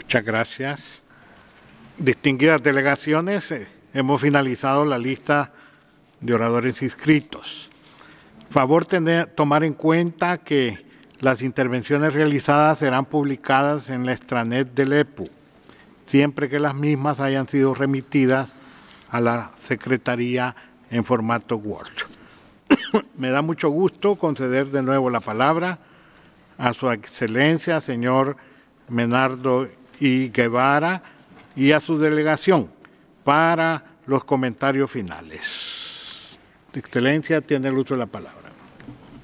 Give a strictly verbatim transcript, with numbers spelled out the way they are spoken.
Muchas gracias. Distinguidas delegaciones, eh, hemos finalizado la lista de oradores inscritos. Favor tener, tomar en cuenta que las intervenciones realizadas serán publicadas en la extranet del E P U, siempre que las mismas hayan sido remitidas a la Secretaría en formato Word. Me da mucho gusto conceder de nuevo la palabra a su excelencia, señor Menardo I. Guevara, y a su delegación para los comentarios finales. Excelencia, tiene el uso de la palabra.